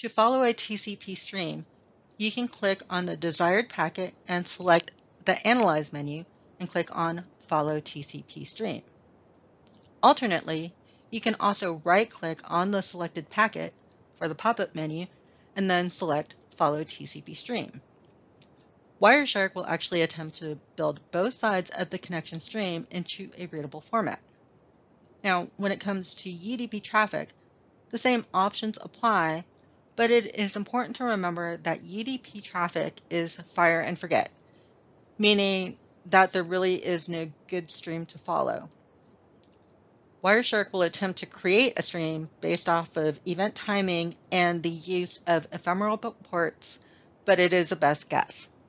To follow a TCP stream, you can click on the desired packet and select the Analyze menu and click on Follow TCP Stream. Alternately, you can also right-click on the selected packet for the pop-up menu and then select Follow TCP Stream. Wireshark will actually attempt to build both sides of the connection stream into a readable format. Now, when it comes to UDP traffic, the same options apply, but it is important to remember that UDP traffic is fire and forget, meaning that there really is no good stream to follow. Wireshark will attempt to create a stream based off of event timing and the use of ephemeral ports, but it is a best guess.